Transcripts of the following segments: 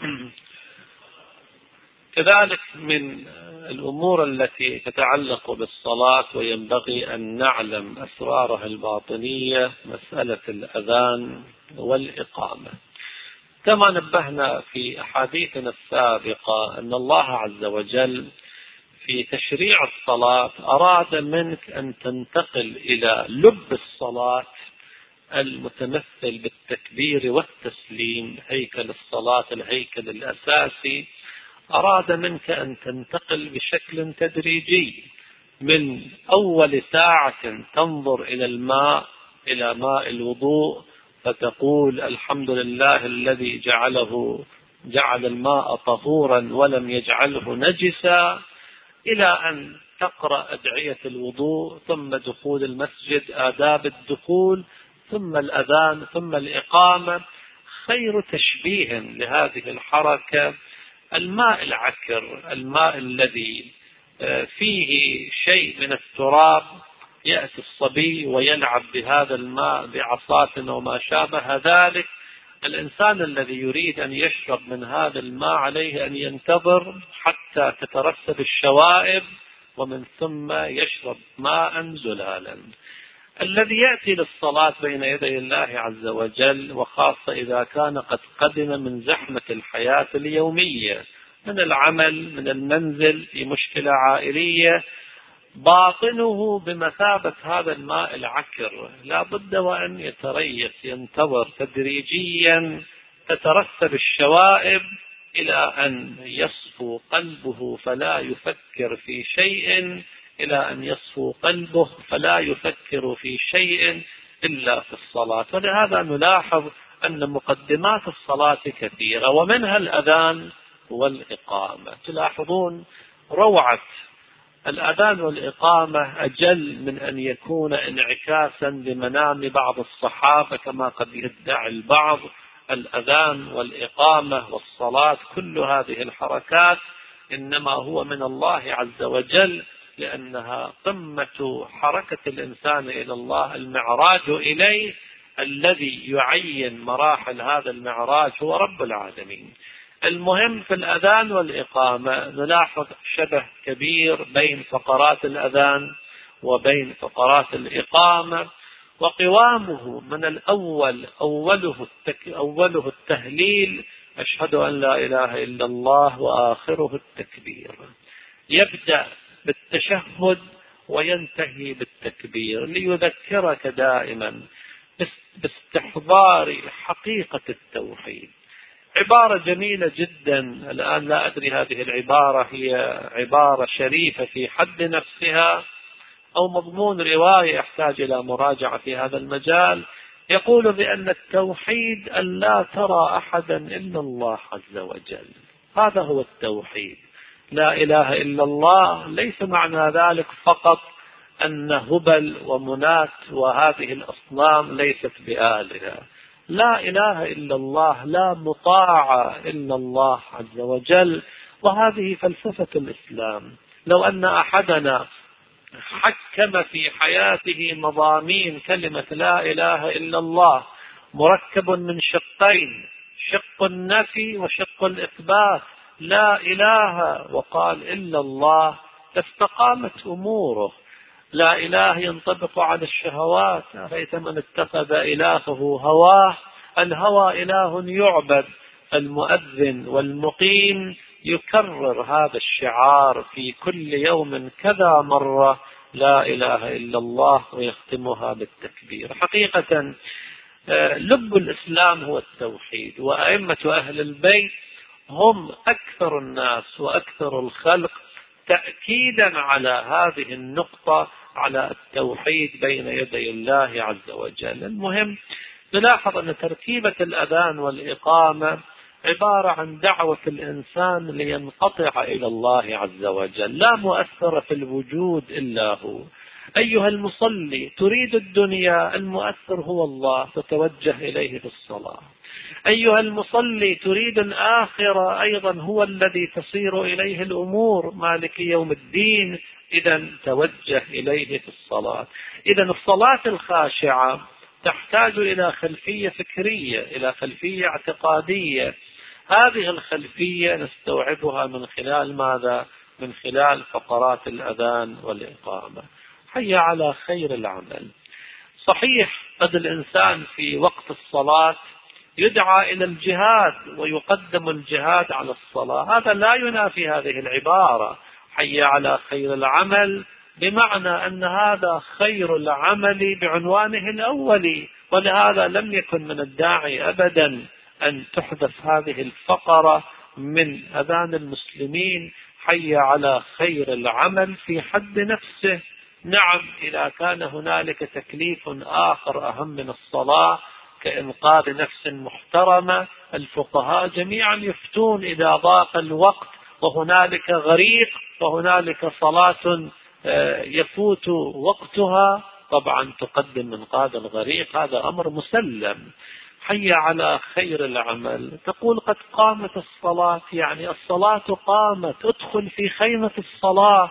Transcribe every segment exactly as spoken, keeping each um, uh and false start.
كذلك من الأمور التي تتعلق بالصلاة وينبغي أن نعلم أسرارها الباطنية مسألة الأذان والإقامة. كما نبهنا في أحاديثنا السابقة أن الله عز وجل في تشريع الصلاة أراد منك أن تنتقل إلى لب الصلاة المتمثل بالتكبير والتسليم، هيكل الصلاة الهيكل الأساسي. أراد منك أن تنتقل بشكل تدريجي من أول ساعة تنظر إلى الماء، إلى ماء الوضوء، فتقول الحمد لله الذي جعله جعل الماء طهورا ولم يجعله نجسا، إلى أن تقرأ أدعية الوضوء، ثم دخول المسجد، آداب الدخول، ثم الأذان، ثم الإقامة. خير تشبيه لهذه الحركة الماء العكر، الماء الذي فيه شيء من التراب، يأتي الصبي ويلعب بهذا الماء بعصاة وما شابه ذلك. الإنسان الذي يريد أن يشرب من هذا الماء عليه أن ينتظر حتى تترسب الشوائب، ومن ثم يشرب ماء زلالا. الذي يأتي للصلاة بين يدي الله عز وجل، وخاصة إذا كان قد قدم من زحمة الحياة اليومية، من العمل، من المنزل، في مشكلة عائلية، باطنه بمثابة هذا الماء العكر، لا بد وأن يتريث، ينتظر تدريجيا تترسب الشوائب إلى أن يصفو قلبه فلا يفكر في شيء، إلى أن يصفو قلبه فلا يفكر في شيء إلا في الصلاة. ولهذا نلاحظ أن مقدمات الصلاة كثيرة، ومنها الأذان والإقامة. تلاحظون روعة الأذان والإقامة أجل من أن يكون انعكاسا لمنام بعض الصحابة كما قد يدعي البعض. الأذان والإقامة والصلاة كل هذه الحركات إنما هو من الله عز وجل، لأنها قمة حركة الإنسان إلى الله، المعراج إليه. الذي يعين مراحل هذا المعراج هو رب العالمين. المهم في الأذان والإقامة نلاحظ شبه كبير بين فقرات الأذان وبين فقرات الإقامة، وقوامه من الأول أوله, التك... أوله التهليل، أشهد أن لا إله إلا الله، وآخره التكبير. يبدأ بالتشهد وينتهي بالتكبير، ليذكرك دائما باستحضار حقيقة التوحيد. عبارة جميلة جدا، الآن لا أدري هذه العبارة هي عبارة شريفة في حد نفسها أو مضمون رواية يحتاج إلى مراجعة في هذا المجال. يقول بأن التوحيد أن لا ترى أحدا إلا الله عز وجل. هذا هو التوحيد. لا إله إلا الله ليس معنى ذلك فقط أن هبل ومنات وهذه الأصنام ليست بآلهة. لا إله إلا الله لا مطاع إلا الله عز وجل، وهذه فلسفة الإسلام. لو أن أحدنا حكم في حياته مضامين كلمة لا إله إلا الله مركب من شقين، شق النفي وشق الإثبات، لا إله وقال إلا الله، لاستقامت أموره. لا إله ينطبق على الشهوات، أرأيت من اتخذ إلهه هواه، الهوى إله يعبد. المؤذن والمقيم يكرر هذا الشعار في كل يوم كذا مرة، لا إله إلا الله، ويختمها بالتكبير. حقيقة لب الإسلام هو التوحيد، وأئمة أهل البيت هم أكثر الناس وأكثر الخلق تأكيدا على هذه النقطة، على التوحيد بين يدي الله عز وجل. المهم نلاحظ أن ترتيبة الأذان والإقامة عبارة عن دعوة الإنسان لينقطع إلى الله عز وجل، لا مؤثر في الوجود إلا هو. أيها المصلي تريد الدنيا، المؤثر هو الله، فتوجه إليه في الصلاة. أيها المصلي تريد الآخرة، أيضا هو الذي تصير إليه الأمور، مالك يوم الدين، إذا توجه إليه في الصلاة. إذا الصلاة الخاشعة تحتاج إلى خلفية فكرية، إلى خلفية اعتقادية. هذه الخلفية نستوعبها من خلال ماذا؟ من خلال فقرات الأذان والإقامة. حي على خير العمل. صحيح قد الإنسان في وقت الصلاة يدعى إلى الجهاد ويقدم الجهاد على الصلاة، هذا لا ينافي هذه العبارة حي على خير العمل، بمعنى أن هذا خير العمل بعنوانه الأولي، ولهذا لم يكن من الداعي أبدا أن تحدث هذه الفقرة من أذان المسلمين حي على خير العمل في حد نفسه. نعم، إذا كان هنالك تكليف آخر أهم من الصلاة كإنقاذ نفس محترمة، الفقهاء جميعا يفتون إذا ضاق الوقت وهنالك غريق وهنالك صلاة يفوت وقتها، طبعا تقدم إنقاذ الغريق، هذا أمر مسلم. حي على خير العمل، تقول قد قامت الصلاة، يعني الصلاة قامت، ادخل في خيمة الصلاة.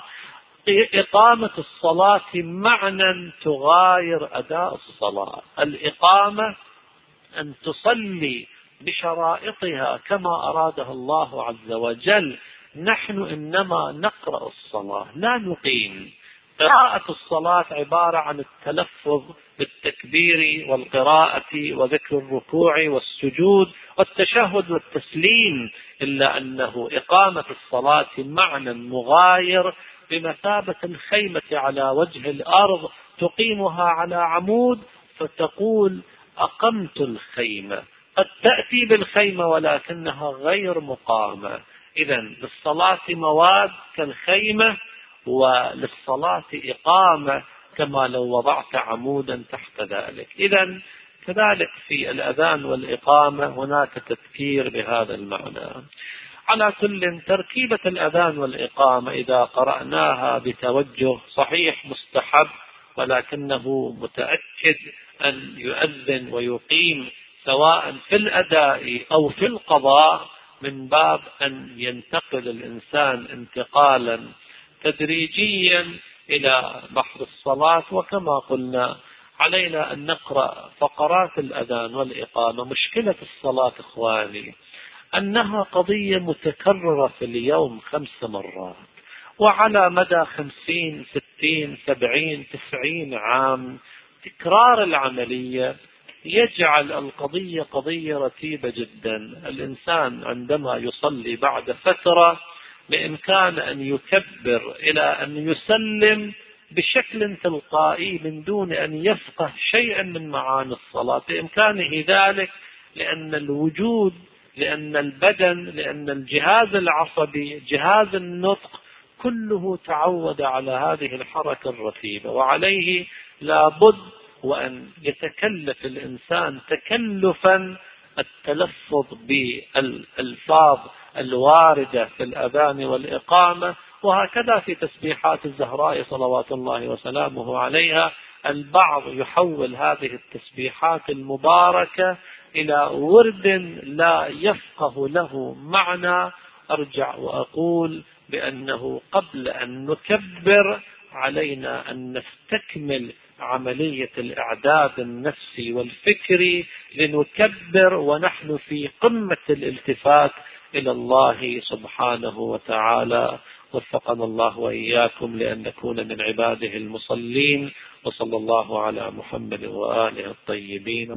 إقامة الصلاة معنى تغاير أداء الصلاة. الإقامة أن تصلي بشرائطها كما أرادها الله عز وجل. نحن إنما نقرأ الصلاة لا نقيم. قراءة الصلاة عبارة عن التلفظ بالتكبير والقراءة وذكر الركوع والسجود والتشهد والتسليم، إلا أنه إقامة الصلاة معنى مغاير بمثابة الخيمة على وجه الأرض، تقيمها على عمود فتقول أقمت الخيمة. قد تأتي بالخيمة ولكنها غير مقامة. إذن للصلاة مواد كالخيمة، وللصلاة إقامة كما لو وضعت عمودا تحت ذلك. إذن كذلك في الأذان والإقامة هناك تذكير بهذا المعنى. على كل، تركيبة الأذان والإقامة إذا قرأناها بتوجه صحيح مستحب، ولكنه متأكد أن يؤذن ويقيم سواء في الأداء أو في القضاء، من باب أن ينتقل الإنسان انتقالا تدريجيا إلى بحر الصلاة. وكما قلنا علينا أن نقرأ فقرات الأذان والإقامة. مشكلة الصلاة إخواني أنها قضية متكررة في اليوم خمس مرات، وعلى مدى خمسين ستين سبعين تسعين عام تكرار العملية يجعل القضية قضية رتيبة جدا. الإنسان عندما يصلي بعد فترة بإمكان أن يكبر إلى أن يسلم بشكل تلقائي من دون أن يفقه شيئا من معاني الصلاة، بإمكانه ذلك، لأن الوجود، لأن البدن، لأن الجهاز العصبي، جهاز النطق، كله تعود على هذه الحركة الرتيبة. وعليه لابد وأن يتكلف الإنسان تكلفا التلفظ بالألفاظ الواردة في الأذان والإقامة. وهكذا في تسبيحات الزهراء صلوات الله وسلامه عليها، البعض يحول هذه التسبيحات المباركة إلى ورد لا يفقه له معنى. أرجع وأقول بأنه قبل أن نكبر علينا أن نستكمل عملية الإعداد النفسي والفكري لنكبر ونحن في قمة الالتفات إلى الله سبحانه وتعالى. وفقنا الله وإياكم لأن نكون من عباده المصلين. وصلى الله على محمد وآله الطيبين.